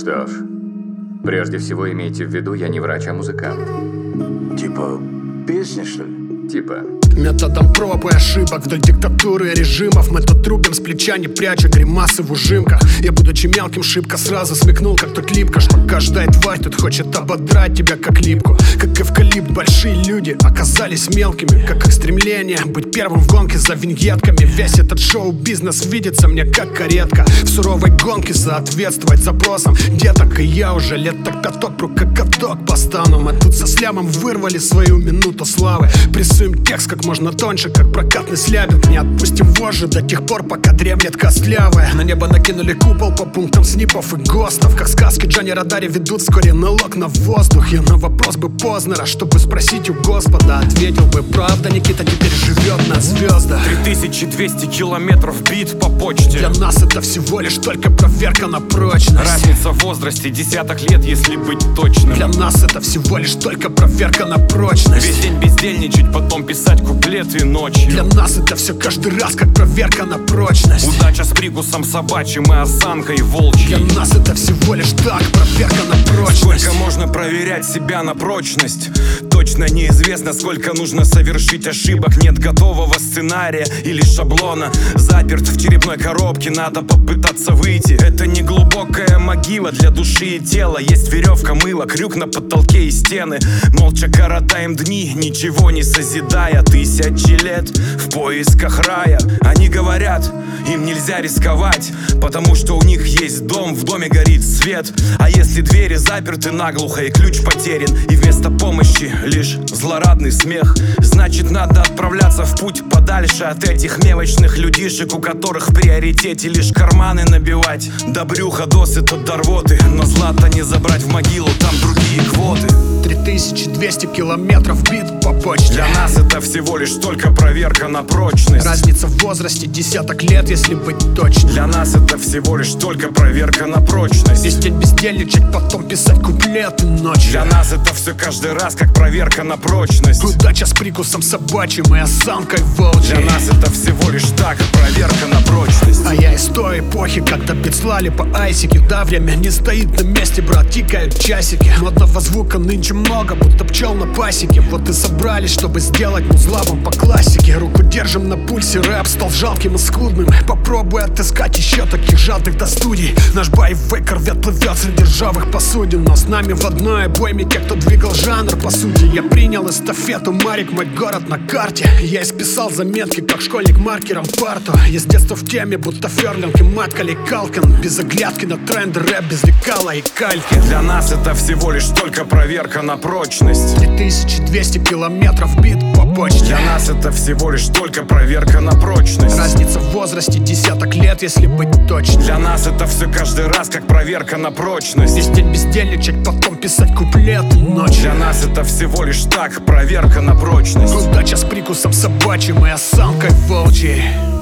Что ж, прежде всего имейте в виду, я не врач, а музыкант. Типа песни, что ли? Типа. Методом проб и ошибок вдоль диктатуры и режимов мы тут трубим с плеча, не пряча гримасы в ужимках. Я, будучи мелким, шибко сразу смекнул, как тут липко, что каждая тварь тут хочет ободрать тебя как липку. Как эвкалипт, большие люди оказались мелкими, как их стремление быть первым в гонке за виньетками. Весь этот шоу-бизнес видится мне как каретка в суровой гонке соответствовать запросам деток. И я уже лет так пяток пру как каток по стану. Мы тут со слямом вырвали свою минуту славы. Прессуем текст как можно тоньше, как прокатный слябинг. Не отпустим вожжи до тех пор, пока дремлет костлявая. На небо накинули купол по пунктам снипов и ГОСТов. Как сказки Джонни Родари ведут вскоре налог на воздух. Я на вопрос бы Познера, чтобы спросить у Господа, ответил бы: правда, Никита теперь живет на звездах. 3200 километров бит по почте. Для нас это всего лишь только проверка на прочность. Разница в возрасте десяток лет, если быть точным. Для нас это всего лишь только проверка на прочность. Весь день бездельничать, потом писать куплеты ночью. Для нас это все каждый раз как проверка на прочность. Удача с прикусом собачьим и осанкой волчьей. Для нас это всего лишь так, проверка на прочность. Сколько можно проверять себя на прочность? Точно неизвестно, сколько нужно совершить ошибок. Нет готового сценария или шаблона. Заперт в черепной коробке, надо попытаться выйти. Это не глубокая могила для души и тела. Есть веревка, мыло, крюк на потолке и стены. Молча коротаем дни, ничего не созидая. Тысячи лет в поисках рая. Они говорят, им нельзя рисковать, потому что у них есть дом, в доме горит свет. А если двери заперты наглухо и ключ потерян, и вместо помощи лишь злорадный смех, значит надо отправляться в путь подальше от этих мелочных людишек, у которых в приоритете лишь карманы набивать. До брюха досыта до рвоты, но злато не забрать в могилу, там другие квоты. 3200 километров бит по почте. Для нас это всего лишь только проверка на прочность. Разница в возрасте десяток лет, если быть точным. Для нас это всего лишь только проверка на прочность. Весь день бездельничать, потом писать куплеты ночью. Для нас это все каждый раз как проверка на прочность. Удача с прикусом собачьим и осанкой волчьей. Для нас это всего лишь так, проверка на прочность. А я из той эпохи, когда бит слали по айсике. Да, время не стоит на месте, брат, тикают часики. Модного звука нынче много, будто пчел на пасеке. Вот и собрались, чтобы сделать музлабом по классике. Руку держим на пульсе, рэп стал жалким и скудным. Попробуй отыскать еще таких жадных до студий. Наш байвей корвет плывет среди ржавых посудин. Но с нами в одной обоймике, кто двигал жанр по сути. Я принял эстафету, Марик, мой город на карте. Я исписал заметки, как школьник маркером парту. Я с детства в теме, будто Ферлинг и Маткали Калкин. Без оглядки на тренды, рэп без лекала и кальки. Для нас это всего лишь только проверка на прочность. 3200 километров бит по почте. Для нас это всего лишь только проверка на прочность. Разница в возрасте десяток лет, если быть точным. Для нас это все каждый раз как проверка на прочность. Весь день бездельничать, потом писать куплеты ночью. Для нас это всего лишь так, проверка на прочность. Удача с прикусом собачьим и осанкой волчьей.